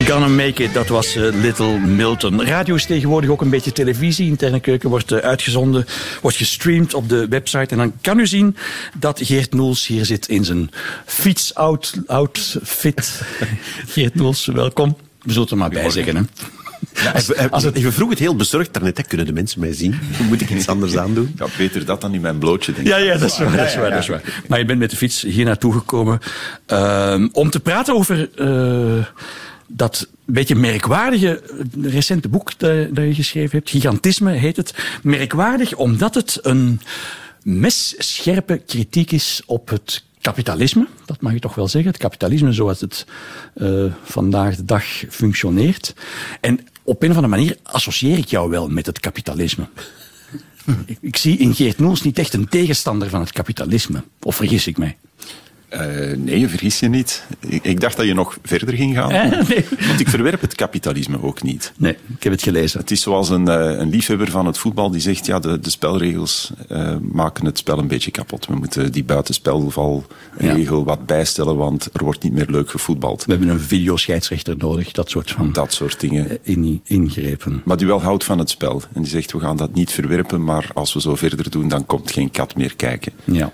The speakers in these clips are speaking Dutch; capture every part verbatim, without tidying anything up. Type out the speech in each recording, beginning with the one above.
Gonna Make It, dat was uh, Little Milton. Radio is tegenwoordig ook een beetje televisie. Interne Keuken wordt uh, uitgezonden, wordt gestreamd op de website. En dan kan u zien dat Geert Noels hier zit in zijn fiets-outfit. Geert Noels, welkom. We zullen het er maar bij zeggen, hè. Ja, als, als het, je vroeg het heel bezorgd daarnet, hè, kunnen de mensen mij zien? Hoe moet ik iets anders aandoen? Ja, beter dat dan in mijn blootje, denk ik. Ja, ja, dat is waar, dat is waar, dat is waar. Maar je bent met de fiets hier naartoe gekomen uh, om te praten over uh, dat beetje merkwaardige recente boek dat, dat je geschreven hebt. Gigantisme heet het. Merkwaardig omdat het een messcherpe kritiek is op het kapitalisme, dat mag je toch wel zeggen. Het kapitalisme zoals het uh, vandaag de dag functioneert. En op een of andere manier associeer ik jou wel met het kapitalisme. ik, ik zie in Geert Noels niet echt een tegenstander van het kapitalisme. Of vergis ik mij? Uh, nee, je vergis je niet. Ik, ik dacht dat je nog verder ging gaan. Eh, nee. Want ik verwerp het kapitalisme ook niet. Nee, ik heb het gelezen. Het is zoals een, uh, een liefhebber van het voetbal die zegt, ja, de, de spelregels uh, maken het spel een beetje kapot. We moeten die buitenspelvalregel ja. wat bijstellen, want er wordt niet meer leuk gevoetbald. We hebben een videoscheidsrechter nodig, dat soort van... Dat soort dingen. In, ingrepen. Maar die wel houdt van het spel. En die zegt, we gaan dat niet verwerpen, maar als we zo verder doen, dan komt geen kat meer kijken. Ja.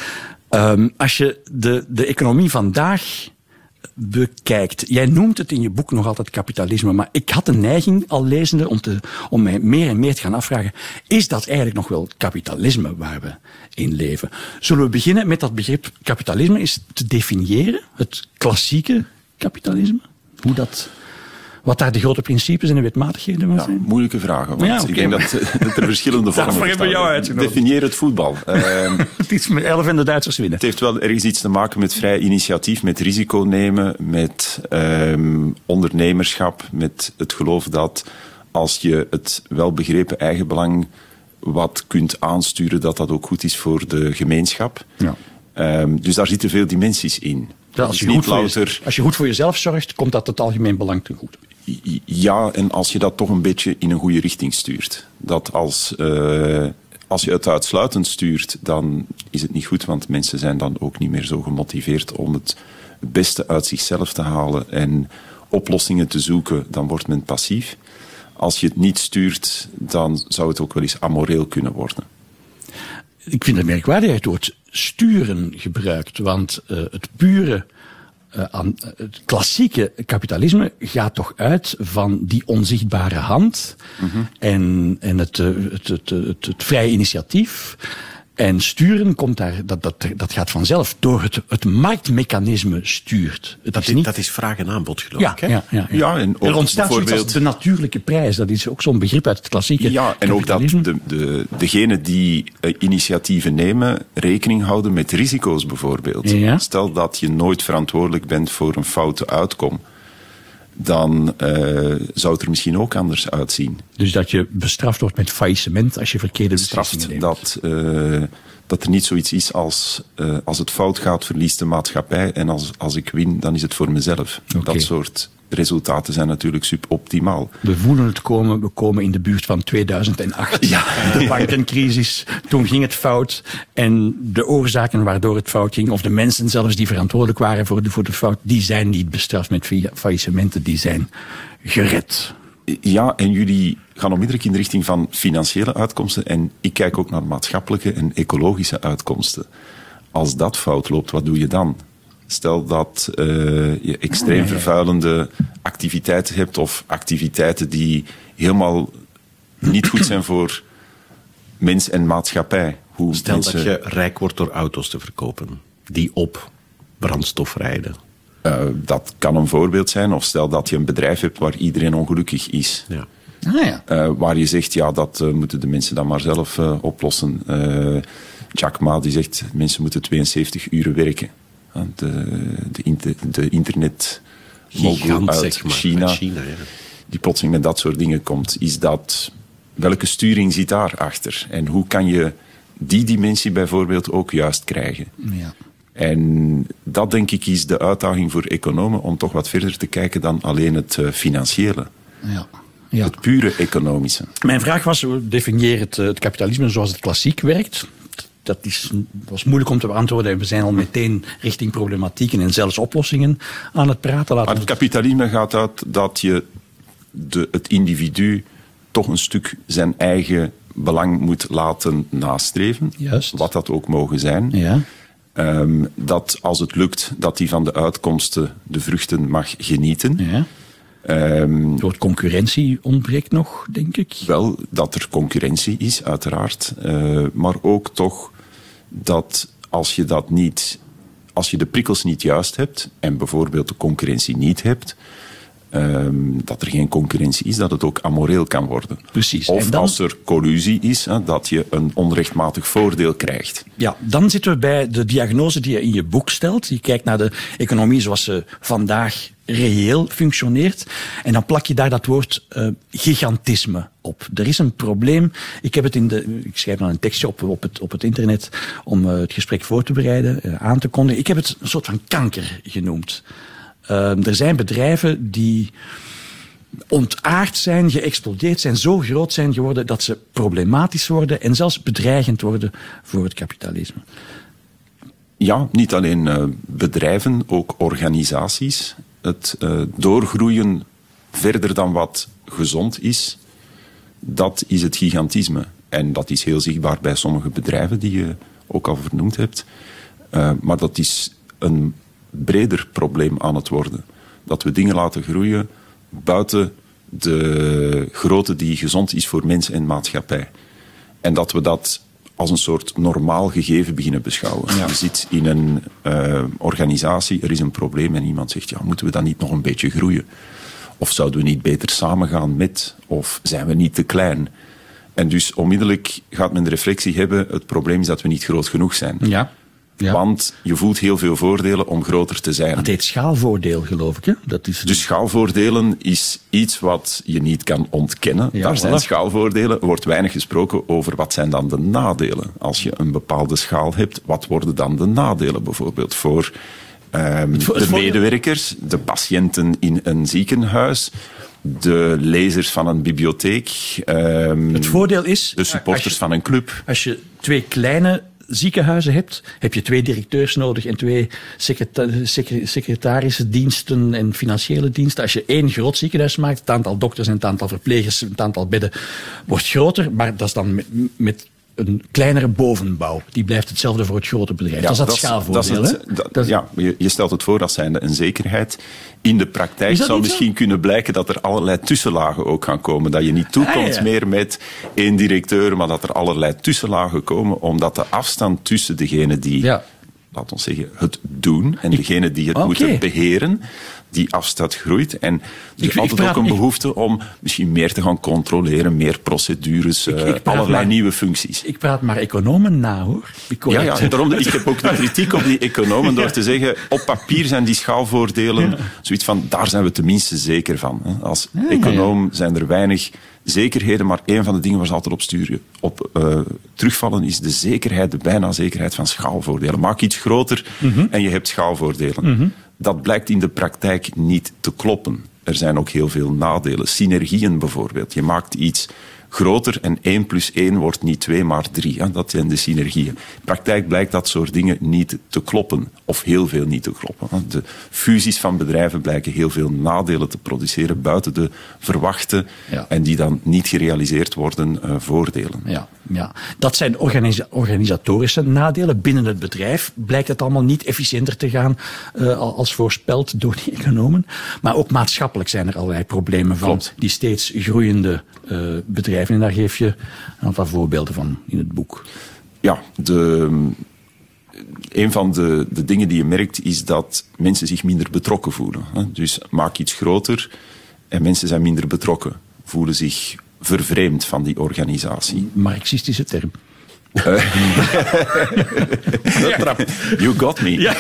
Um, als je de, de economie vandaag bekijkt, jij noemt het in je boek nog altijd kapitalisme, maar ik had de neiging al lezende om, te, om mij meer en meer te gaan afvragen, is dat eigenlijk nog wel kapitalisme waar we in leven? Zullen we beginnen met dat begrip kapitalisme eens te definiëren? Het klassieke kapitalisme? Hoe dat... Wat daar de grote principes en de wetmatigheden van zijn? Ja, moeilijke vragen. Want ja, okay, ik denk maar... dat, dat er verschillende vormen bestaan. bestaan. Jou uitgenodigd. Definieer het voetbal. Uh, het is met elf en de Duitsers winnen. Het heeft wel ergens iets te maken met vrij initiatief, met risico nemen, met um, ondernemerschap, met het geloof dat als je het welbegrepen eigenbelang wat kunt aansturen, dat dat ook goed is voor de gemeenschap. Ja. Um, dus daar zitten veel dimensies in. Ja, als, je niet louter... je, als je goed voor jezelf zorgt, komt dat het algemeen belang ten goede. Ja, en als je dat toch een beetje in een goede richting stuurt. Dat als, uh, als je het uitsluitend stuurt, dan is het niet goed, want mensen zijn dan ook niet meer zo gemotiveerd om het beste uit zichzelf te halen en oplossingen te zoeken, dan wordt men passief. Als je het niet stuurt, dan zou het ook wel eens amoreel kunnen worden. Ik vind het merkwaardig dat je het woord sturen gebruikt, want uh, het pure, uh, aan, uh, het klassieke kapitalisme gaat toch uit van die onzichtbare hand mm-hmm. en, en het, uh, het, het, het, het vrije initiatief. En sturen komt daar, dat, dat, dat gaat vanzelf door het, het marktmechanisme stuurt. Dat, dat, is, niet... dat is vraag en aanbod, geloof ja, ik. Hè? Ja, ja, ja. ja, en ook er ontstaat bijvoorbeeld... zoiets als de natuurlijke prijs. Dat is ook zo'n begrip uit het klassieke Ja, en ook dat de, de, degenen die uh, initiatieven nemen rekening houden met risico's bijvoorbeeld. Ja. Stel dat je nooit verantwoordelijk bent voor een foute uitkom, dan uh, zou het er misschien ook anders uitzien. Dus dat je bestraft wordt met faillissement als je verkeerde beslissingen neemt. Dat, uh, dat er niet zoiets is als uh, als het fout gaat, verliest de maatschappij en als, als ik win, dan is het voor mezelf. Okay. Dat soort resultaten zijn natuurlijk suboptimaal. We voelen het komen, we komen in de buurt van tweeduizend acht. Ja. De bankencrisis, toen ging het fout. En de oorzaken waardoor het fout ging, of de mensen zelfs die verantwoordelijk waren voor de, voor de fout, die zijn niet bestraft met faillissementen, die zijn gered. Ja, en jullie gaan onmiddellijk in de richting van financiële uitkomsten en ik kijk ook naar maatschappelijke en ecologische uitkomsten. Als dat fout loopt, wat doe je dan? Stel dat uh, je extreem vervuilende activiteiten hebt of activiteiten die helemaal niet goed zijn voor mens en maatschappij. Hoe Stel mensen... dat je rijk wordt door auto's te verkopen die op brandstof rijden. Uh, dat kan een voorbeeld zijn. Of stel dat je een bedrijf hebt waar iedereen ongelukkig is. Ja. Ah, ja. Uh, waar je zegt, ja, dat uh, moeten de mensen dan maar zelf uh, oplossen. Uh, Jack Ma die zegt, mensen moeten tweeënzeventig uur werken. De, de, inter, de internetmogul uit zeg maar, China, uit China ja. die plotseling met dat soort dingen komt. Is dat, welke sturing zit daarachter? En hoe kan je die dimensie bijvoorbeeld ook juist krijgen? Ja. En dat, denk ik, is de uitdaging voor economen om toch wat verder te kijken dan alleen het uh, financiële. Ja. Ja. Het pure economische. Mijn vraag was, definieer het, het kapitalisme zoals het klassiek werkt. dat is, was moeilijk om te beantwoorden. En we zijn al meteen richting problematieken en zelfs oplossingen aan het praten. Laten maar het kapitalisme gaat uit dat je de, het individu toch een stuk zijn eigen belang moet laten nastreven. Juist. Wat dat ook mogen zijn. Ja. Um, dat als het lukt, dat hij van de uitkomsten, de vruchten mag genieten. Ja. Um, Het woord concurrentie ontbreekt nog, denk ik. Wel, dat er concurrentie is, uiteraard. Uh, maar ook toch dat als je dat niet, als je de prikkels niet juist hebt en bijvoorbeeld de concurrentie niet hebt, um, dat er geen concurrentie is, dat het ook amoreel kan worden. Precies. Of En dan, als er collusie is, hè, dat je een onrechtmatig voordeel krijgt. Ja, dan zitten we bij de diagnose die je in je boek stelt. Je kijkt naar de economie zoals ze vandaag reëel functioneert. En dan plak je daar dat woord uh, gigantisme op. Er is een probleem. Ik heb het in de, ik schrijf dan een tekstje op, op, het, op het internet om uh, het gesprek voor te bereiden, uh, aan te kondigen. Ik heb het een soort van kanker genoemd. Uh, er zijn bedrijven die ontaard zijn, geëxplodeerd zijn, zo groot zijn geworden dat ze problematisch worden en zelfs bedreigend worden voor het kapitalisme. Ja, niet alleen uh, bedrijven, ook organisaties. Het uh, doorgroeien verder dan wat gezond is, dat is het gigantisme. En dat is heel zichtbaar bij sommige bedrijven die je ook al vernoemd hebt. Uh, maar dat is een breder probleem aan het worden. Dat we dingen laten groeien buiten de grootte die gezond is voor mens en maatschappij. En dat we dat als een soort normaal gegeven beginnen beschouwen. Ja. Je zit in een uh, organisatie, er is een probleem en iemand zegt, ja, moeten we dan niet nog een beetje groeien? Of zouden we niet beter samengaan met? Of zijn we niet te klein? En dus onmiddellijk gaat men de reflectie hebben, het probleem is dat we niet groot genoeg zijn. Ja. Ja. Want je voelt heel veel voordelen om groter te zijn. Dat heet schaalvoordeel, geloof ik. Hè? Dat is dus schaalvoordelen is iets wat je niet kan ontkennen. Ja, Daar zijn voilà. schaalvoordelen. Er wordt weinig gesproken over wat zijn dan de nadelen. Als je een bepaalde schaal hebt, wat worden dan de nadelen bijvoorbeeld voor um, de medewerkers, de patiënten in een ziekenhuis, de lezers van een bibliotheek, um, het voordeel is, de supporters je, van een club. Als je twee kleine ziekenhuizen hebt, heb je twee directeurs nodig en twee secreta- secre- secretarische diensten en financiële diensten. Als je één groot ziekenhuis maakt, het aantal dokters en het aantal verplegers, het aantal bedden wordt groter, maar dat is dan met, met een kleinere bovenbouw. Die blijft hetzelfde voor het grote bedrijf. Ja, dat is dat, dat schaalvoordeel. Dat is het, dat, dat is, ja, je, je stelt het voor als zijnde een zekerheid. In de praktijk zou misschien zo? kunnen blijken dat er allerlei tussenlagen ook gaan komen. Dat je niet toekomt ah, ja. meer met één directeur, maar dat er allerlei tussenlagen komen, omdat de afstand tussen degene die, ja. laten we zeggen, het doen en degene die het okay. moeten beheren, die afstand groeit. En er is altijd praat, ook een behoefte ik, om misschien meer te gaan controleren, meer procedures, ik, ik allerlei maar, nieuwe functies. Ik praat maar economen na, hoor. Ik ja, ja, daarom, ik heb ook de kritiek op die economen door te zeggen, op papier zijn die schaalvoordelen ja. zoiets van, daar zijn we tenminste zeker van. Als ja, econoom ja, ja. zijn er weinig zekerheden, maar een van de dingen waar ze altijd op sturen, op uh, terugvallen, is de zekerheid, de bijna zekerheid van schaalvoordelen. Maak iets groter mm-hmm. en je hebt schaalvoordelen. Mm-hmm. Dat blijkt in de praktijk niet te kloppen. Er zijn ook heel veel nadelen. Synergieën bijvoorbeeld. Je maakt iets groter en één plus één wordt niet twee, maar drie. Ja, dat zijn de synergieën. In de praktijk blijkt dat soort dingen niet te kloppen. Of heel veel niet te kloppen. De fusies van bedrijven blijken heel veel nadelen te produceren buiten de verwachte ja. en die dan niet gerealiseerd worden uh, voordelen. Ja, ja. Dat zijn organisa- organisatorische nadelen. Binnen het bedrijf blijkt het allemaal niet efficiënter te gaan uh, als voorspeld door die economen. Maar ook maatschappelijk zijn er allerlei problemen van Klopt. die steeds groeiende uh, bedrijven. En daar geef je een aantal voorbeelden van in het boek. Ja, de, een van de, de dingen die je merkt is dat mensen zich minder betrokken voelen. Dus maak iets groter en mensen zijn minder betrokken. Voelen zich vervreemd van die organisatie. Marxistische term. You got me. Ja.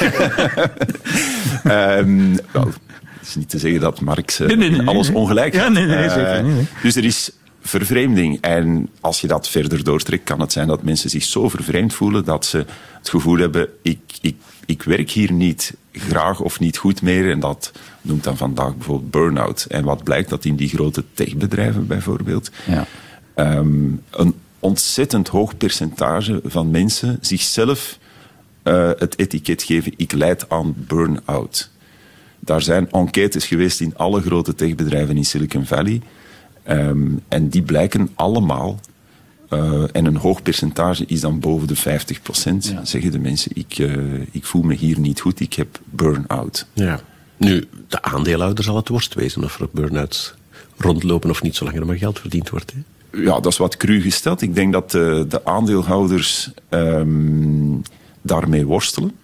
um, well, het is niet te zeggen dat Marx uh, nee, nee, nee, alles ongelijk had. Ja, nee, nee, zeker niet. Nee. Dus er is vervreemding. En als je dat verder doortrekt, kan het zijn dat mensen zich zo vervreemd voelen dat ze het gevoel hebben, ik, ik, ik werk hier niet graag of niet goed meer. En dat noemt dan vandaag bijvoorbeeld burn-out. En wat blijkt dat in die grote techbedrijven bijvoorbeeld, ja. um, een ontzettend hoog percentage van mensen zichzelf uh, het etiket geven, ik lijd aan burn-out. Daar zijn enquêtes geweest in alle grote techbedrijven in Silicon Valley. Um, en die blijken allemaal, uh, en een hoog percentage is dan boven de vijftig procent, ja. zeggen de mensen, ik, uh, ik voel me hier niet goed, ik heb burn-out. Ja. Nu, de aandeelhouder zal het worst wezen of er burn-outs rondlopen of niet, zolang er maar geld verdiend wordt. Hè? Ja, dat is wat cru gesteld. Ik denk dat de, de aandeelhouders um, daarmee worstelen.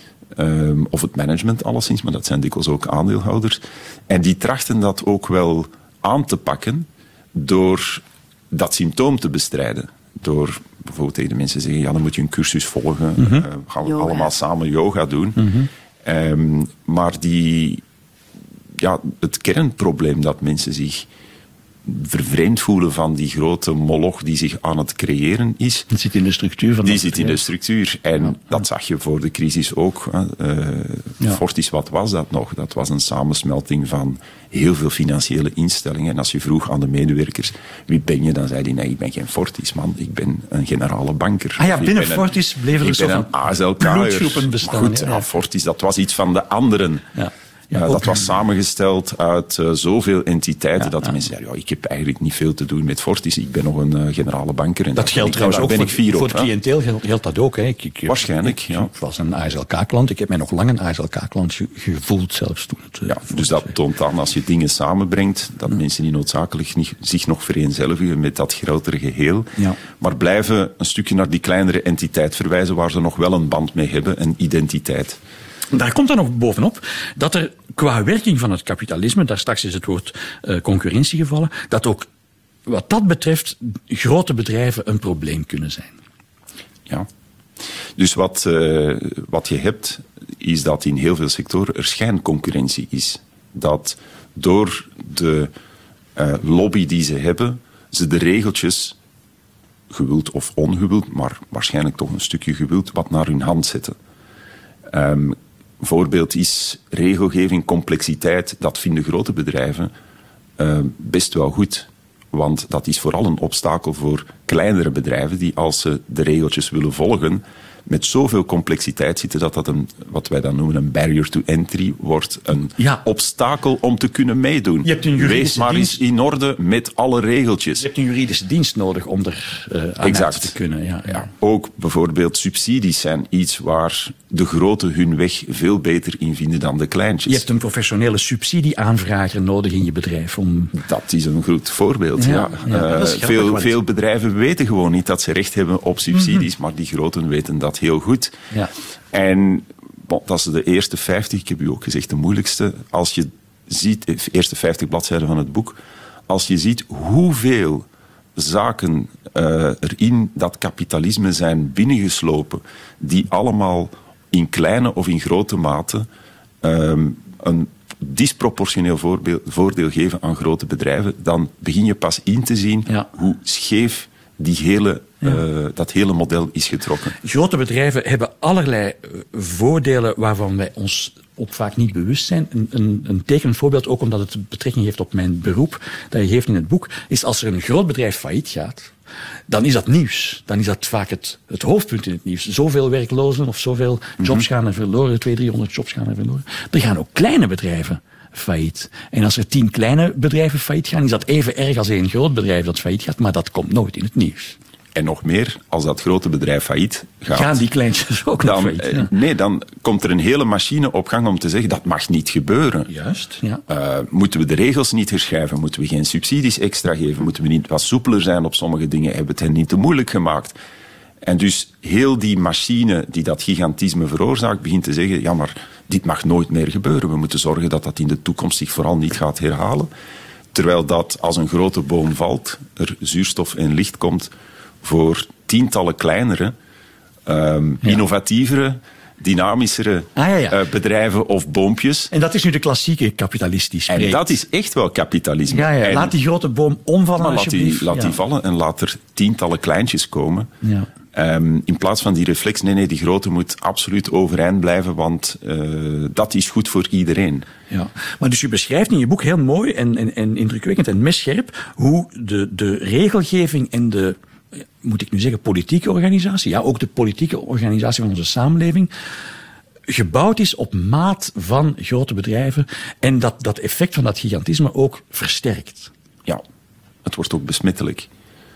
Um, of het management alleszins, maar dat zijn dikwijls ook aandeelhouders. En die trachten dat ook wel aan te pakken door dat symptoom te bestrijden. Door bijvoorbeeld tegen de mensen te zeggen, ja, dan moet je een cursus volgen. Mm-hmm. Uh, gaan we yoga. allemaal samen yoga doen. Mm-hmm. Um, maar die, ja, het kernprobleem dat mensen zich vervreemd voelen van die grote moloch die zich aan het creëren is. Die zit in de structuur van Die dat zit bedrijf. in de structuur. En ja. dat zag je voor de crisis ook. Uh, ja. Fortis, wat was dat nog? Dat was een samensmelting van heel veel financiële instellingen. En als je vroeg aan de medewerkers, wie ben je? Dan zei die, nee, ik ben geen Fortis, man. Ik ben een generale banker. Ah ja, binnen Fortis bleven er zo van A S L bloedgroepen bestaan. Maar goed, ja. Ja, Fortis, dat was iets van de anderen. Ja. Ja, uh, dat was samengesteld uit uh, zoveel entiteiten ja, dat de ja. mensen zeiden, ja, ik heb eigenlijk niet veel te doen met Fortis, ik ben nog een uh, generale banker. En dat geldt trouwens ook voor, voor op, het cliënteel geldt, geldt dat ook. Hè. Ik, ik, Waarschijnlijk, ik, ja. Ik was een A S L K-klant, ik heb mij nog lang een A S L K-klant ge, gevoeld zelfs toen. Het, ja, dus dat toont aan, als je dingen samenbrengt, dat ja. mensen niet noodzakelijk niet, zich nog vereenzelvigen met dat grotere geheel, ja. maar blijven een stukje naar die kleinere entiteit verwijzen waar ze nog wel een band mee hebben, een identiteit. Daar komt dan nog bovenop dat er qua werking van het kapitalisme, daar straks is het woord uh, concurrentie gevallen, dat ook wat dat betreft grote bedrijven een probleem kunnen zijn. Ja. Dus wat, uh, wat je hebt, is dat in heel veel sectoren er schijnconcurrentie is. Dat door de uh, lobby die ze hebben, ze de regeltjes, gewild of ongewild, maar waarschijnlijk toch een stukje gewild, wat naar hun hand zetten. Um, Voorbeeld is regelgeving, complexiteit. Dat vinden grote bedrijven uh, best wel goed. Want dat is vooral een obstakel voor kleinere bedrijven die, als ze de regeltjes willen volgen, met zoveel complexiteit zitten dat dat een, wat wij dan noemen een barrier to entry wordt. Een ja. obstakel om te kunnen meedoen. Je hebt een juridische Wees maar dienst. eens in orde met alle regeltjes. Je hebt een juridische dienst nodig om er uh, aan exact. te kunnen. Ja, ja. Ja. Ook bijvoorbeeld subsidies zijn iets waar de grote hun weg veel beter in vinden dan de kleintjes. Je hebt een professionele subsidieaanvrager nodig in je bedrijf. Om... Dat is een goed voorbeeld. Ja, ja. Ja, uh, veel, grappig, veel bedrijven weten gewoon niet dat ze recht hebben op subsidies, mm-hmm. maar die groten weten dat heel goed. Ja. En bon, dat is de eerste vijftig, ik heb u ook gezegd, de moeilijkste. Als je ziet, de eerste vijftig bladzijden van het boek, als je ziet hoeveel zaken uh, er in dat kapitalisme zijn binnengeslopen, die allemaal in kleine of in grote mate um, een disproportioneel voorbeeld, voordeel geven aan grote bedrijven, dan begin je pas in te zien ja. hoe scheef die hele, ja. uh, dat hele model is getrokken. Grote bedrijven hebben allerlei voordelen waarvan wij ons ook vaak niet bewust zijn. Een, een, een tekenend voorbeeld, ook omdat het betrekking heeft op mijn beroep, dat je geeft in het boek, is als er een groot bedrijf failliet gaat, dan is dat nieuws. Dan is dat vaak het, het hoofdpunt in het nieuws. Zoveel werklozen of zoveel jobs mm-hmm. gaan er verloren, tweehonderd, driehonderd jobs gaan er verloren. Er gaan ook kleine bedrijven failliet. En als er tien kleine bedrijven failliet gaan, is dat even erg als één groot bedrijf dat failliet gaat, maar dat komt nooit in het nieuws. En nog meer, als dat grote bedrijf failliet gaat... Gaan die kleintjes ook dan, nog failliet? Ja. Nee, dan komt er een hele machine op gang om te zeggen, dat mag niet gebeuren. Juist, ja. Uh, moeten we de regels niet herschrijven? Moeten we geen subsidies extra geven? Moeten we niet wat soepeler zijn op sommige dingen? Hebben we het hen niet te moeilijk gemaakt? En dus heel die machine die dat gigantisme veroorzaakt, begint te zeggen, ja, maar dit mag nooit meer gebeuren. We moeten zorgen dat dat in de toekomst zich vooral niet gaat herhalen. Terwijl dat, als een grote boom valt, er zuurstof en licht komt voor tientallen kleinere, um, ja. innovatievere, dynamischere ah, ja, ja. Uh, bedrijven of boompjes. En dat is nu de klassieke kapitalistische En dat is echt wel kapitalisme. Ja, ja. En, laat die grote boom omvallen, maar laat die, laat ja. die vallen en laat er tientallen kleintjes komen. Ja. Um, in plaats van die reflex, nee, nee, die grote moet absoluut overeind blijven, want uh, dat is goed voor iedereen. Ja, maar dus je beschrijft in je boek heel mooi en, en, en indrukwekkend en messcherp hoe de, de regelgeving en de moet ik nu zeggen, politieke organisatie, ja, ook de politieke organisatie van onze samenleving, gebouwd is op maat van grote bedrijven en dat dat effect van dat gigantisme ook versterkt. Ja, het wordt ook besmettelijk.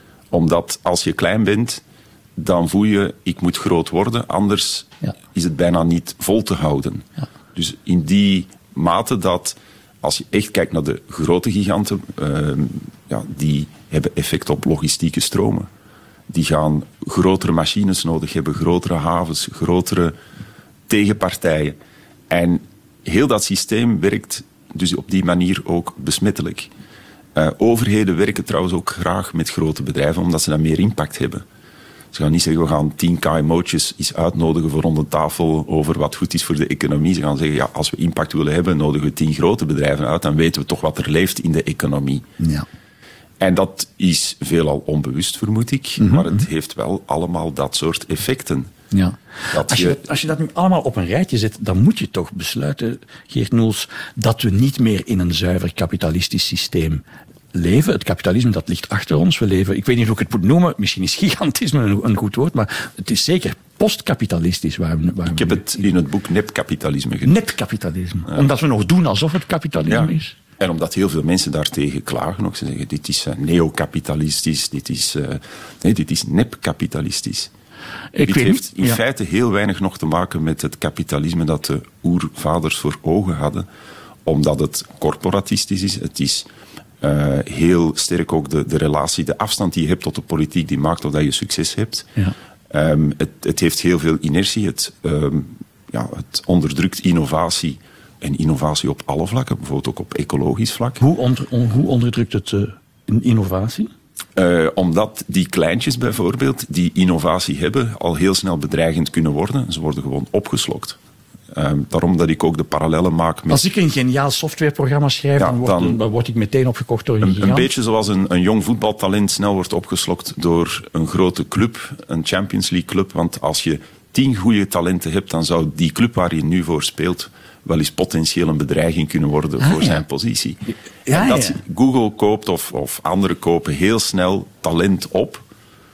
Omdat als je klein bent, dan voel je, ik moet groot worden, anders ja. is het bijna niet vol te houden. Ja. Dus in die mate dat, als je echt kijkt naar de grote giganten, uh, ja, die hebben effect op logistieke stromen. Die gaan grotere machines nodig hebben, grotere havens, grotere tegenpartijen. En heel dat systeem werkt dus op die manier ook besmettelijk. Uh, overheden werken trouwens ook graag met grote bedrijven, omdat ze dan meer impact hebben. Ze gaan niet zeggen, we gaan tien K M O'tjes eens uitnodigen voor rond een tafel over wat goed is voor de economie. Ze gaan zeggen, ja, als we impact willen hebben, nodigen we tien grote bedrijven uit, dan weten we toch wat er leeft in de economie. Ja. En dat is veelal onbewust, vermoed ik, mm-hmm. maar het heeft wel allemaal dat soort effecten. Ja. Als je, dat, als je dat nu allemaal op een rijtje zet, dan moet je toch besluiten, Geert Noels, dat we niet meer in een zuiver kapitalistisch systeem leven. Het kapitalisme, dat ligt achter ons. We leven, ik weet niet hoe ik het moet noemen, misschien is gigantisme een, een goed woord, maar het is zeker postkapitalistisch. Waar we, waar ik heb we het in het boek nepkapitalisme genoemd. Nepkapitalisme. Ja. Omdat we nog doen alsof het kapitalisme ja. is. En omdat heel veel mensen daartegen klagen ook. Ze zeggen, dit is uh, neocapitalistisch, dit is, uh, nee, dit is nepkapitalistisch. Ik dit weet heeft in ja. feite heel weinig nog te maken met het kapitalisme dat de oervaders voor ogen hadden. Omdat het corporatistisch is. Het is uh, heel sterk ook de, de relatie, de afstand die je hebt tot de politiek, die maakt dat je succes hebt. Ja. Um, het, het heeft heel veel inertie. Het, um, ja, het onderdrukt innovatie. En innovatie op alle vlakken, bijvoorbeeld ook op ecologisch vlak. Hoe, onder, on, hoe onderdrukt het uh, innovatie? Uh, omdat die kleintjes bijvoorbeeld, die innovatie hebben, al heel snel bedreigend kunnen worden. Ze worden gewoon opgeslokt. Uh, daarom dat ik ook de parallellen maak met... Als ik een geniaal softwareprogramma schrijf, ja, dan, word, dan, dan word ik meteen opgekocht door een, een gigant. Een beetje zoals een, een jong voetbaltalent snel wordt opgeslokt door een grote club, een Champions League club. Want als je tien goede talenten hebt, dan zou die club waar je nu voor speelt wel eens potentieel een bedreiging kunnen worden ah, voor ja. zijn positie. Ja, en dat ja. Google koopt of, of anderen kopen heel snel talent op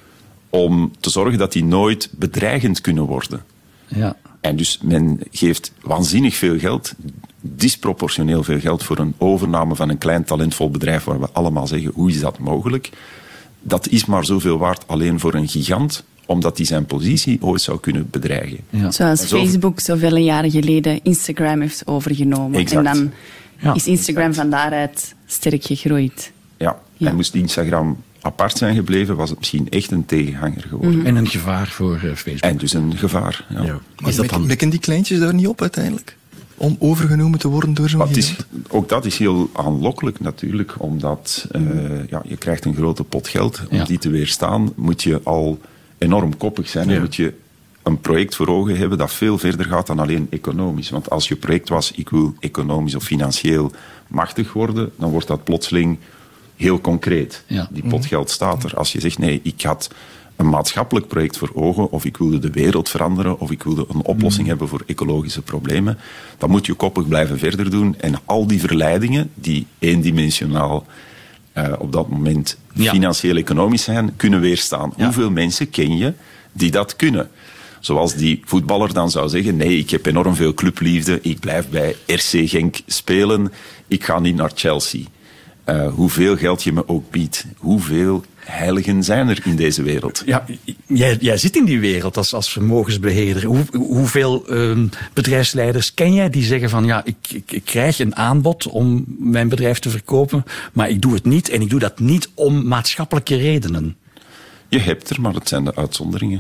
om te zorgen dat die nooit bedreigend kunnen worden. Ja. En dus men geeft waanzinnig veel geld, disproportioneel veel geld voor een overname van een klein talentvol bedrijf waar we allemaal zeggen, hoe is dat mogelijk? Dat is maar zoveel waard alleen voor een gigant, omdat hij zijn positie ooit zou kunnen bedreigen. Ja. Zoals zo... Facebook zoveel jaren geleden Instagram heeft overgenomen. Exact. En dan ja, is Instagram exact. van daaruit sterk gegroeid. Ja, ja. En moest Instagram apart zijn gebleven, was het misschien echt een tegenhanger geworden. Mm-hmm. En een gevaar voor uh, Facebook. En dus een gevaar, ja. ja. Maar dan... mikken die kleintjes daar niet op uiteindelijk? Om overgenomen te worden door zo'n is, Ook dat is heel aanlokkelijk natuurlijk, omdat uh, ja, je krijgt een grote pot geld. Om ja. die te weerstaan moet je al enorm koppig zijn. Ja. En moet je een project voor ogen hebben dat veel verder gaat dan alleen economisch. Want als je project was, ik wil economisch of financieel machtig worden, dan wordt dat plotseling heel concreet. Ja. Die pot geld staat er. Als je zegt, nee, ik had een maatschappelijk project voor ogen, of ik wilde de wereld veranderen, of ik wilde een oplossing mm. hebben voor ecologische problemen, dan moet je koppig blijven verder doen. En al die verleidingen, die eendimensionaal uh, op dat moment ja. financieel-economisch zijn, kunnen weerstaan. Ja. Hoeveel mensen ken je die dat kunnen? Zoals die voetballer dan zou zeggen, nee, ik heb enorm veel clubliefde, ik blijf bij R C Genk spelen, ik ga niet naar Chelsea. Uh, hoeveel geld je me ook biedt, hoeveel heiligen zijn er in deze wereld? Ja, jij, jij zit in die wereld als, als vermogensbeheerder. Hoe, hoeveel uh, bedrijfsleiders ken jij die zeggen van ja, ik, ik, ik krijg een aanbod om mijn bedrijf te verkopen, maar ik doe het niet en ik doe dat niet om maatschappelijke redenen? Je hebt er, maar het zijn de uitzonderingen.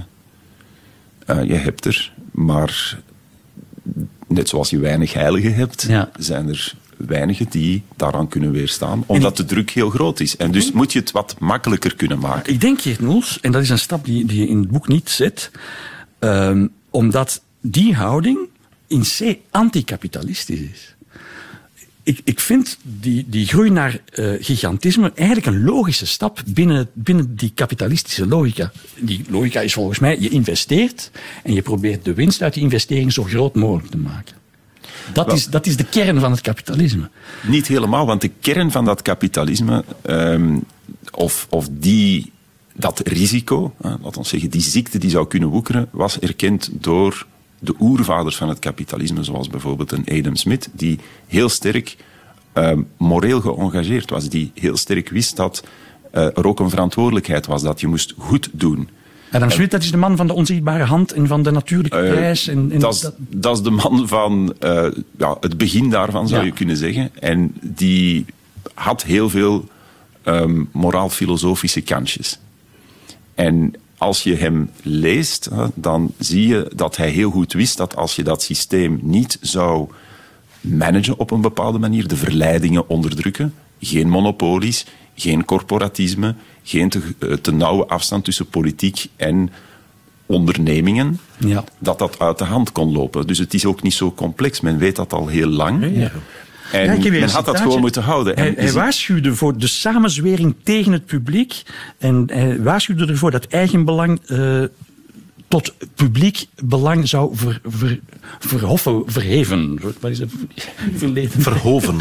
Uh, je hebt er, maar net zoals je weinig heiligen hebt, ja. zijn er weinigen die daaraan kunnen weerstaan, omdat de druk heel groot is. En dus moet je het wat makkelijker kunnen maken. Ik denk, Geert Noels, en dat is een stap die, die je in het boek niet zet, um, omdat die houding in C anticapitalistisch is. Ik, ik vind die, die groei naar uh, gigantisme eigenlijk een logische stap binnen, binnen die kapitalistische logica. Die logica is volgens mij, je investeert en je probeert de winst uit die investering zo groot mogelijk te maken. Dat is, dat is de kern van het kapitalisme. Niet helemaal, want de kern van dat kapitalisme, um, of, of die dat risico, uh, laten we zeggen, die ziekte die zou kunnen woekeren, was erkend door de oervaders van het kapitalisme, zoals bijvoorbeeld een Adam Smith, die heel sterk uh, moreel geëngageerd was, die heel sterk wist dat uh, er ook een verantwoordelijkheid was, dat je moest goed doen. Adam Smith, dat is de man van de onzichtbare hand en van de natuurlijke uh, prijs. En, en dat, is, dat... dat is de man van uh, ja, het begin daarvan, zou ja. je kunnen zeggen. En die had heel veel um, moraal-filosofische kantjes. En als je hem leest, uh, dan zie je dat hij heel goed wist dat als je dat systeem niet zou managen op een bepaalde manier, de verleidingen onderdrukken, geen monopolies, geen corporatisme, geen te, te nauwe afstand tussen politiek en ondernemingen, ja. dat dat uit de hand kon lopen. Dus het is ook niet zo complex. Men weet dat al heel lang. Ja, ja. En ja, men had dat gewoon moeten houden. Hij, hij waarschuwde voor de samenzwering tegen het publiek. En hij waarschuwde ervoor dat eigenbelang uh, tot publiek belang zou ver, ver, verhoffen, verheven. Wat is dat? Verleden. Verhoven.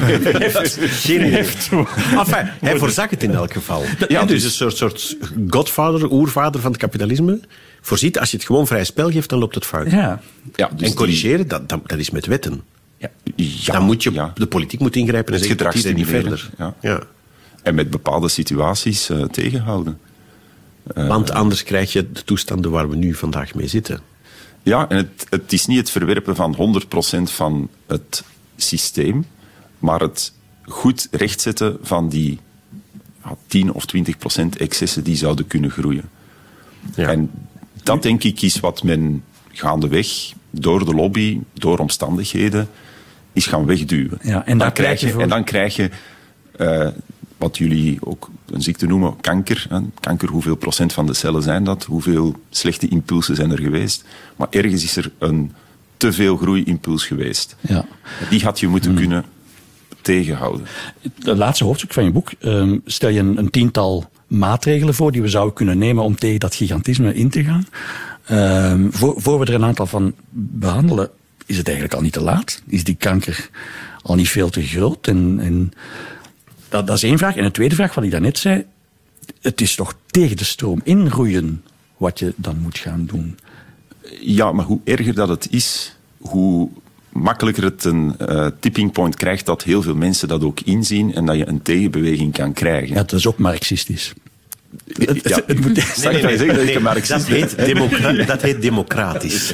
Geen heft. Enfin, hij voorzag het in elk geval. Ja, dus een soort, soort godvader, oervader van het kapitalisme. Voorziet, als je het gewoon vrij spel geeft, dan loopt het fout. Ja. Ja, dus en corrigeren, dat, dat, dat is met wetten. Ja. Ja, dan moet je, ja. de politiek moet ingrijpen en zeggen, het niet verder. Ja. Ja. En met bepaalde situaties uh, tegenhouden. Uh, Want anders krijg je de toestanden waar we nu vandaag mee zitten. Ja, en het, het is niet het verwerpen van honderd procent van het systeem, maar het goed rechtzetten van die ja, tien of twintig procent excessen die zouden kunnen groeien. Ja. En dat, denk ik, is wat men gaandeweg, door de lobby, door omstandigheden, is gaan wegduwen. Ja, en, dan krijg je, voor... en dan krijg je... Uh, wat jullie ook een ziekte noemen, kanker. Hè. Kanker, hoeveel procent van de cellen zijn dat? Hoeveel slechte impulsen zijn er geweest? Maar ergens is er een te veel groeiimpuls geweest. Ja. Die had je moeten hmm. kunnen tegenhouden. Het laatste hoofdstuk van je boek um, stel je een, een tiental maatregelen voor die we zouden kunnen nemen om tegen dat gigantisme in te gaan. Um, voor, voor we er een aantal van behandelen, is het eigenlijk al niet te laat? Is die kanker al niet veel te groot? En... en Dat, dat is één vraag. En de tweede vraag, wat ik daarnet zei, het is toch tegen de stroom inroeien wat je dan moet gaan doen? Ja, maar hoe erger dat het is, hoe makkelijker het een uh, tipping point krijgt dat heel veel mensen dat ook inzien en dat je een tegenbeweging kan krijgen. Ja, dat is ook marxistisch. Het, ja, het moet, nee, nee, nee, nee, nee, nee, dat, heet democra- dat heet democratisch.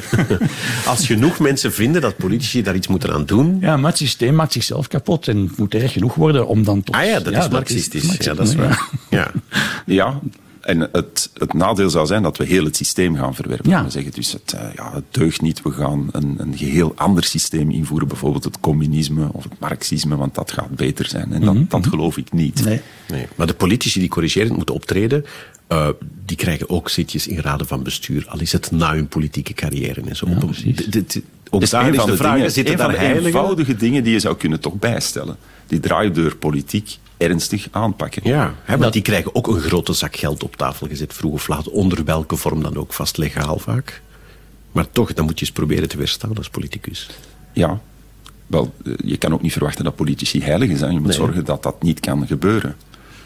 Als genoeg mensen vinden dat politici daar iets moeten aan doen... Ja, maar het systeem maakt zichzelf kapot en het moet erg genoeg worden om dan tot... Ah ja, dat ja, is marxistisch. Dat is, ja, dat is waar. Ja, ja. En het, het nadeel zou zijn dat we heel het systeem gaan verwerpen. Ja. We zeggen dus, het, uh, ja, het deugt niet, we gaan een, een geheel ander systeem invoeren, bijvoorbeeld het communisme of het marxisme, want dat gaat beter zijn. En dat, mm-hmm. dat geloof ik niet. Nee. Nee. Maar de politici die corrigerend moeten optreden, uh, die krijgen ook zitjes in raden van bestuur, al is het na hun politieke carrière en zo. Ja, de, de, de, ook dus daar een is van de de vraag, dingen, zitten een daar van de heilige... eenvoudige dingen die je zou kunnen toch bijstellen. Die draaideur politiek ernstig aanpakken. Ja, hè, want die krijgen ook een grote zak geld op tafel gezet, vroeg of laat, onder welke vorm dan ook, vast legaal vaak. Maar toch, dan moet je eens proberen te weerstaan als politicus. Ja, wel, je kan ook niet verwachten dat politici heiligen zijn. Je moet nee. zorgen dat dat niet kan gebeuren.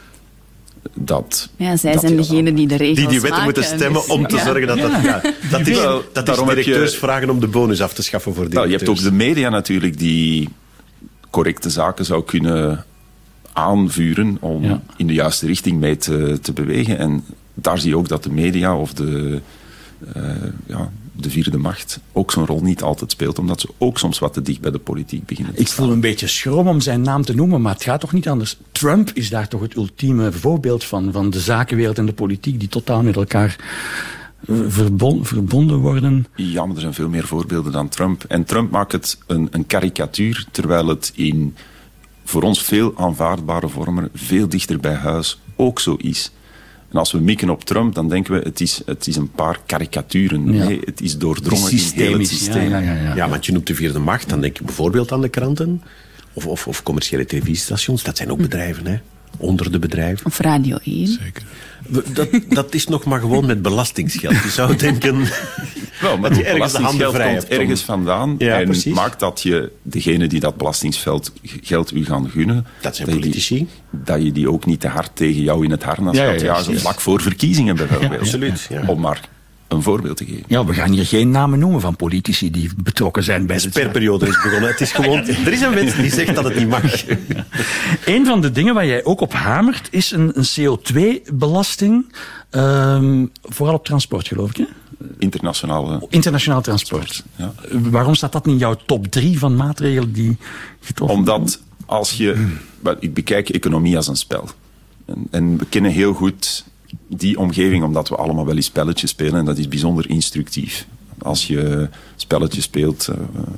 Dat, ja, zij dat zijn degene die de regels Die die wetten maken, moeten stemmen dus, om te ja. zorgen dat dat... Ja. Dat is, wel, dat is directeurs je, vragen om de bonus af te schaffen voor directeurs. Nou, je hebt ook de media natuurlijk die correcte zaken zou kunnen aanvuren om ja. in de juiste richting mee te, te bewegen. En daar zie je ook dat de media of de, uh, ja, de vierde macht ook zo'n rol niet altijd speelt, omdat ze ook soms wat te dicht bij de politiek beginnen te Ik staan. voel een beetje schroom om zijn naam te noemen, maar het gaat toch niet anders. Trump is daar toch het ultieme voorbeeld van, van de zakenwereld en de politiek die totaal met elkaar verbon, verbonden worden. Ja, maar er zijn veel meer voorbeelden dan Trump. En Trump maakt het een, een karikatuur, terwijl het in voor ons veel aanvaardbare vormen, veel dichter bij huis, ook zo is. En als we mikken op Trump, dan denken we, het is, het is een paar karikaturen. Ja. Nee, het is doordrongen in heel het systeem. Ja, ja, ja, ja. ja, want je noemt de vierde macht, dan denk je bijvoorbeeld aan de kranten, of, of, of commerciële televisiestations, dat zijn ook bedrijven, hè? Onder de bedrijven. Of Radio één. Zeker. Dat, dat is nog maar gewoon met belastingsgeld. Je zou denken, Wel, maar dat je ergens de handen belastinggeld vrij komt hebt om- ergens vandaan Ja, en precies. maakt dat je degene die dat belastingsgeld geld u gaan gunnen, Dat zijn je politici. die, dat je die ook niet te hard tegen jou in het harnas Ja, ja, gaat ja, jagen, precies. vlak voor verkiezingen bijvoorbeeld. Ja, absoluut, ja. Om maar een voorbeeld te geven. Ja, we gaan hier geen namen noemen van politici die betrokken zijn bij De dit. sperperiode is begonnen. Het is gewoon, er is een wet die zegt dat het niet mag. Een van de dingen waar jij ook op hamert is een, een C O twee belasting. Ehm, vooral op transport, geloof ik. Hè? Internationale... Internationaal transport. Ja. Uh, Waarom staat dat niet in jouw top drie van maatregelen die getroffen worden? Omdat als je... wel, ik bekijk economie als een spel. En, en we kennen heel goed die omgeving, omdat we allemaal wel eens spelletjes spelen. En dat is bijzonder instructief. Als je spelletjes speelt, uh,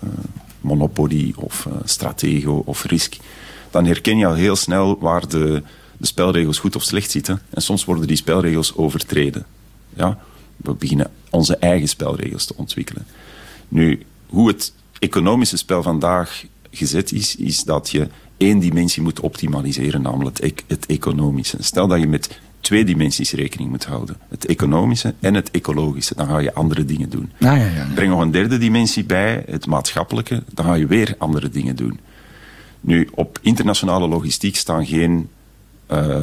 Monopoly of uh, Stratego of Risk, dan herken je al heel snel waar de, de spelregels goed of slecht zitten. En soms worden die spelregels overtreden. Ja? We beginnen onze eigen spelregels te ontwikkelen. Nu, hoe het economische spel vandaag gezet is, is dat je één dimensie moet optimaliseren, namelijk het, e- het economische. Stel dat je met twee dimensies rekening moet houden. Het economische en het ecologische. Dan ga je andere dingen doen. Ah, ja, ja, ja. Breng nog een derde dimensie bij, het maatschappelijke. Dan ga je weer andere dingen doen. Nu, op internationale logistiek staan geen uh, uh,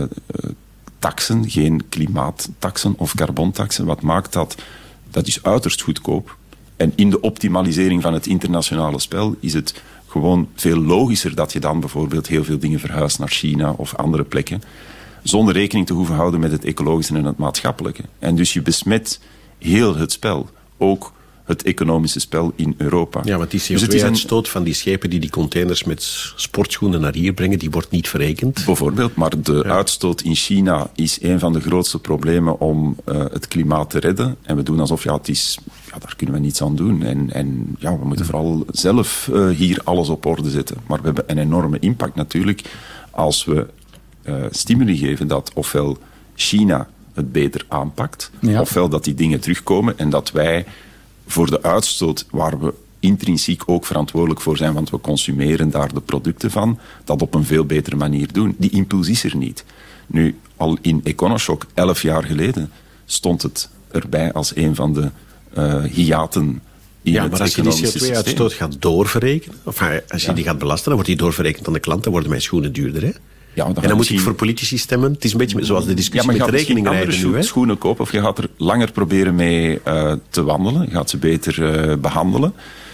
taxen, geen klimaattaxen of carbontaxen. Wat maakt dat? Dat is uiterst goedkoop. En in de optimalisering van het internationale spel is het gewoon veel logischer dat je dan bijvoorbeeld heel veel dingen verhuist naar China of andere plekken, zonder rekening te hoeven houden met het ecologische en het maatschappelijke. En dus je besmet heel het spel. Ook het economische spel in Europa. Ja, want die Dus het is een- C O twee uitstoot van die schepen die die containers met sportschoenen naar hier brengen, die wordt niet verrekend. Bijvoorbeeld, maar de Ja. uitstoot in China is een van de grootste problemen om uh, het klimaat te redden. En we doen alsof, ja, het is, ja, daar kunnen we niets aan doen. En, en ja, we moeten vooral zelf uh, hier alles op orde zetten. Maar we hebben een enorme impact natuurlijk als we uh, stimuli geven dat ofwel China het beter aanpakt, Ja. ofwel dat die dingen terugkomen en dat wij voor de uitstoot, waar we intrinsiek ook verantwoordelijk voor zijn, want we consumeren daar de producten van, dat op een veel betere manier doen. Die impuls is er niet. Nu, al in Econoshock, elf jaar geleden, stond het erbij als een van de uh, hiaten in Ja, het maar als je die C O economische twee systeem. uitstoot gaat doorverrekenen, of uh, als je Ja. die gaat belasten, dan wordt die doorverrekend aan de klant, dan worden mijn schoenen duurder. Hè? Ja, dan en gaat dan moet ik misschien- voor politici stemmen. Het is een beetje zoals de Ja, discussie maar je met de gaat misschien rekeningrijden andere nu. Hè? scho- schoenen kopen of je gaat er langer proberen mee uh, te wandelen. Je gaat ze beter uh, behandelen.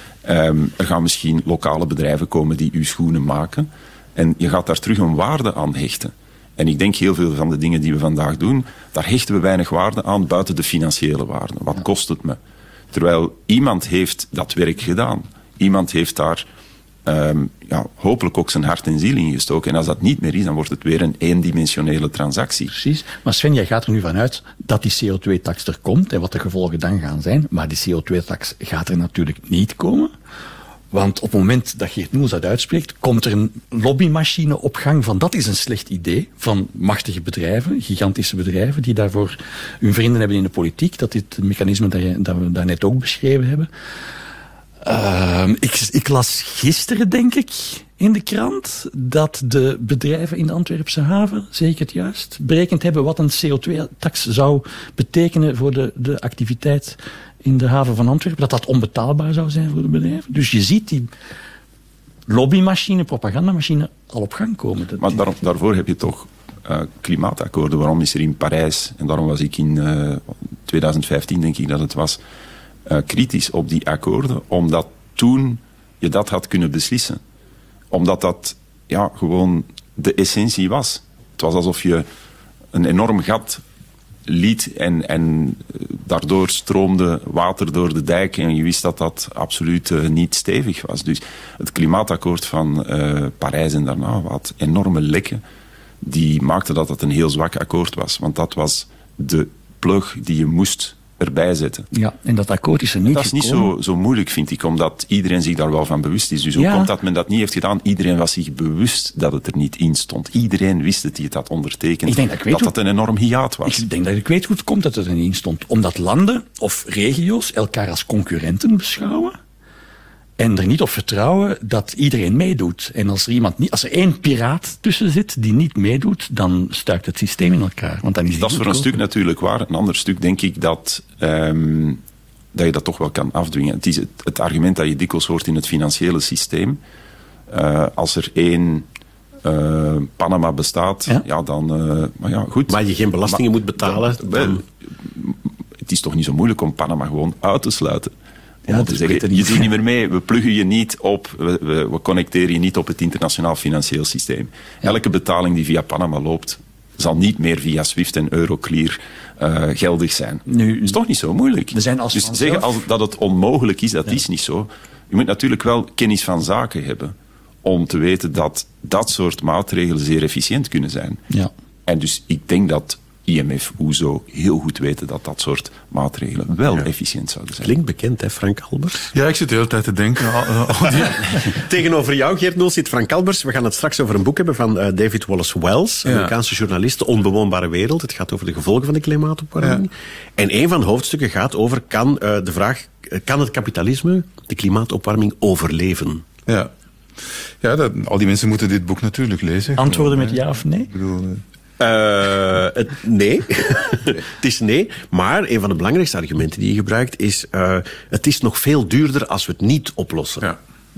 Um, er gaan misschien lokale bedrijven komen die uw schoenen maken. En je gaat daar terug een waarde aan hechten. En ik denk heel veel van de dingen die we vandaag doen, daar hechten we weinig waarde aan buiten de financiële waarde. Wat kost het me? Terwijl iemand heeft dat werk gedaan. Iemand heeft daar um, ja, hopelijk ook zijn hart en ziel in gestoken. En als dat niet meer is, dan wordt het weer een eendimensionele transactie. Precies. Maar Sven, jij gaat er nu vanuit dat die C O twee tax er komt en wat de gevolgen dan gaan zijn. Maar die C O twee tax gaat er natuurlijk niet komen. Want op het moment dat Geert Noels dat uitspreekt, komt er een lobbymachine op gang van dat is een slecht idee van machtige bedrijven, gigantische bedrijven, die daarvoor hun vrienden hebben in de politiek. Dat dit mechanisme dat, je, dat we daarnet ook beschreven hebben. Uh, ik, ik las gisteren, denk ik, in de krant dat de bedrijven in de Antwerpse haven, zeg ik het juist, berekend hebben wat een C O twee tax zou betekenen voor de, de activiteit in de haven van Antwerpen. Dat dat onbetaalbaar zou zijn voor de bedrijven. Dus je ziet die lobbymachine, propagandamachine al op gang komen. Dat Maar daar, daarvoor heb je toch uh, klimaatakkoorden. Waarom is er in Parijs, en daarom was ik in uh, twintig vijftien, denk ik dat het was, uh, kritisch op die akkoorden, omdat toen je dat had kunnen beslissen. Omdat dat ja, gewoon de essentie was. Het was alsof je een enorm gat liet en, en daardoor stroomde water door de dijk en je wist dat dat absoluut uh, niet stevig was. Dus het klimaatakkoord van uh, Parijs en daarna had enorme lekken die maakten dat het een heel zwak akkoord was. Want dat was de plug die je moest erbij zetten. Ja, en dat akkoord is er niet Dat is niet zo, zo moeilijk, vind ik, omdat iedereen zich daar wel van bewust is. Dus hoe Ja. komt dat men dat niet heeft gedaan? Iedereen was zich bewust dat het er niet in stond. Iedereen wist het die het had ondertekend. Ik denk dat ik weet dat, dat een enorm hiaat was. Ik denk dat ik weet hoe het komt dat het er niet in stond. Omdat landen of regio's elkaar als concurrenten beschouwen en er niet op vertrouwen dat iedereen meedoet. En als er, iemand niet, als er één piraat tussen zit die niet meedoet, dan stuikt het systeem in elkaar. Want dan is die Dat is voor een goedkoper. stuk natuurlijk waar. Een ander stuk denk ik dat um, dat je dat toch wel kan afdwingen. Het is het, het argument dat je dikwijls hoort in het financiële systeem. Uh, als er één uh, Panama bestaat, ja, ja dan... Uh, maar ja, goed. Maar je geen belastingen maar, moet betalen. Dan, dan... Het is toch niet zo moeilijk om Panama gewoon uit te sluiten. Om ja, te zeggen, je doet niet meer mee, we pluggen je niet op, we, we, we connecteren je niet op het internationaal financieel systeem. Ja. Elke betaling die via Panama loopt, zal niet meer via SWIFT en Euroclear uh, geldig zijn. Nu, dat is toch niet zo moeilijk. Er zijn als dus zeggen als, dat het onmogelijk is, dat ja. is niet zo. Je moet natuurlijk wel kennis van zaken hebben om te weten dat dat soort maatregelen zeer efficiënt kunnen zijn. Ja. En dus ik denk dat I M F, O E S O heel goed weten dat dat soort maatregelen wel ja. efficiënt zouden zijn. Klinkt bekend, hè, Frank Albers? Ja, ik zit de hele tijd te denken. Oh, die... Tegenover jou, Geert Noels, zit Frank Albers. We gaan het straks over een boek hebben van uh, David Wallace Wells, ja. Amerikaanse journalist, De Onbewoonbare Wereld. Het gaat over de gevolgen van de klimaatopwarming. Ja. En een van de hoofdstukken gaat over, kan uh, de vraag, kan het kapitalisme de klimaatopwarming overleven? Ja, ja dat, al die mensen moeten dit boek natuurlijk lezen. Antwoorden met ja of nee? Ik bedoel... Uh... Uh, het, nee, het is nee. Maar een van de belangrijkste argumenten die je gebruikt is... Uh, het is nog veel duurder als we het niet oplossen. Ja.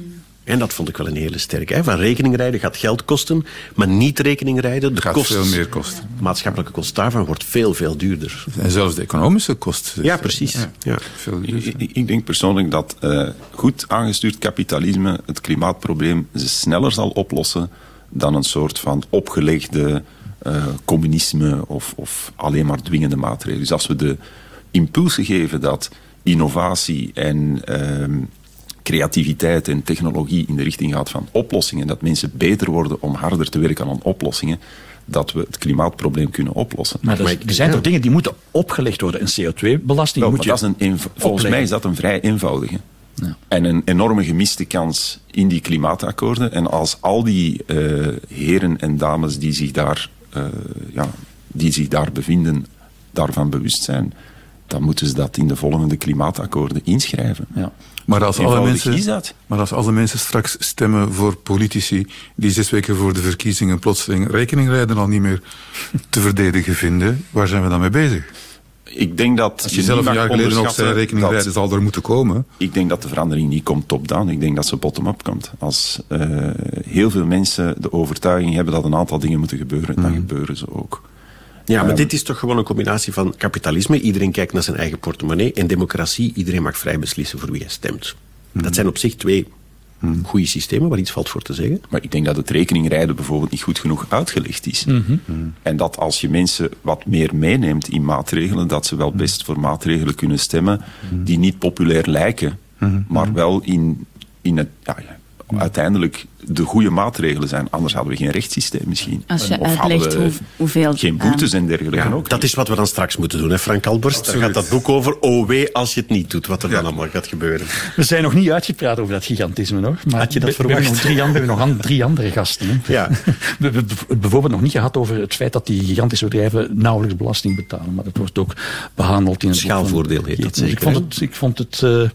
En dat vond ik wel een hele sterke. Hè? Van rekening rijden gaat geld kosten, maar niet rekening rijden... De gaat kost, veel meer kosten. De maatschappelijke kost daarvan wordt veel, veel duurder. En zelfs de economische kost. Ja, precies. Ja, ja. Veel ik, ik denk persoonlijk dat uh, goed aangestuurd kapitalisme het klimaatprobleem sneller zal oplossen dan een soort van opgelegde... Uh, communisme of, of alleen maar dwingende maatregelen. Dus als we de impulsen geven dat innovatie en uh, creativiteit en technologie in de richting gaat van oplossingen, dat mensen beter worden om harder te werken aan oplossingen, dat we het klimaatprobleem kunnen oplossen. Maar, maar er zijn toch dingen die moeten opgelegd worden. Een C O twee belasting wel, moet je dat is een eenv- Volgens mij is dat een vrij eenvoudige. Ja. En een enorme gemiste kans in die klimaatakkoorden. En als al die uh, heren en dames die zich daar Uh, ja, die zich daar bevinden, daarvan bewust zijn, dan moeten ze dat in de volgende klimaatakkoorden inschrijven. Ja. Maar, als alle mensen, maar als alle mensen straks stemmen voor politici die zes weken voor de verkiezingen plotseling rekeningrijden al niet meer te verdedigen vinden, waar zijn we dan mee bezig? Ik denk dat als je, je zelf een jaar geleden nog zei rekeningrijden zal er moeten komen. Ik denk dat de verandering niet komt top-down. Ik denk dat ze bottom-up komt. Als uh, heel veel mensen de overtuiging hebben dat een aantal dingen moeten gebeuren, mm. dan gebeuren ze ook. Ja, maar um, dit is toch gewoon een combinatie van kapitalisme. Iedereen kijkt naar zijn eigen portemonnee. En democratie. Iedereen mag vrij beslissen voor wie hij stemt. Mm. Dat zijn op zich twee mm. goede systemen waar iets valt voor te zeggen. Maar ik denk dat het rekeningrijden bijvoorbeeld niet goed genoeg uitgelegd is. Mm-hmm. Mm. En dat als je mensen wat meer meeneemt in maatregelen, dat ze wel best voor maatregelen kunnen stemmen mm. die niet populair lijken, mm-hmm. maar wel in, in het... Ja, ja, uiteindelijk de goede maatregelen zijn. Anders hadden we geen rechtssysteem misschien. Als je of uitlegt hoe, hoeveel... Geen boetes en dergelijke ja, ook. Dat is wat we dan straks moeten doen, hè, Frank Albers. Daar gaat dat boek over. Oh wee, als je het niet doet, wat er ja. dan allemaal gaat gebeuren. We zijn nog niet uitgepraat over dat gigantisme, nog. Maar had je dat we, verwacht? We hebben nog drie, we hebben nog an, drie andere gasten. Hè. Ja. We hebben het bijvoorbeeld nog niet gehad over het feit dat die gigantische bedrijven nauwelijks belasting betalen. Maar dat wordt ook behandeld in het schaalvoordeel heet dat zeker. Ik vond het, ik vond het uh,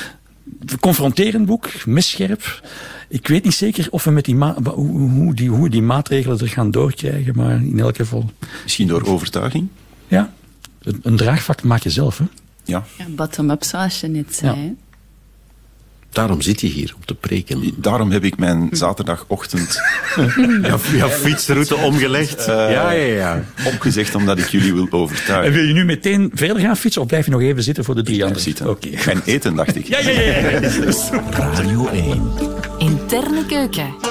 confronterend boek, misscherp. Ik weet niet zeker of we met die, ma- hoe, hoe, die, hoe die maatregelen er gaan doorkrijgen, maar in elk geval... Misschien door overtuiging? Ja. Een, een draagvlak maak je zelf, hè? Ja. Ja, bottom-up, zoals je net zei. Ja. Daarom zit je hier, om te preken. Daarom heb ik mijn zaterdagochtend... ja, ja, fietsroute omgelegd. Uh, ja, ja, ja. Opgezegd omdat ik jullie wil overtuigen. En wil je nu meteen verder gaan fietsen of blijf je nog even zitten voor de drie anderen? Zitten. Okay. En eten, dacht ik. ja, ja, ja. ja. Radio één. Interne keuken.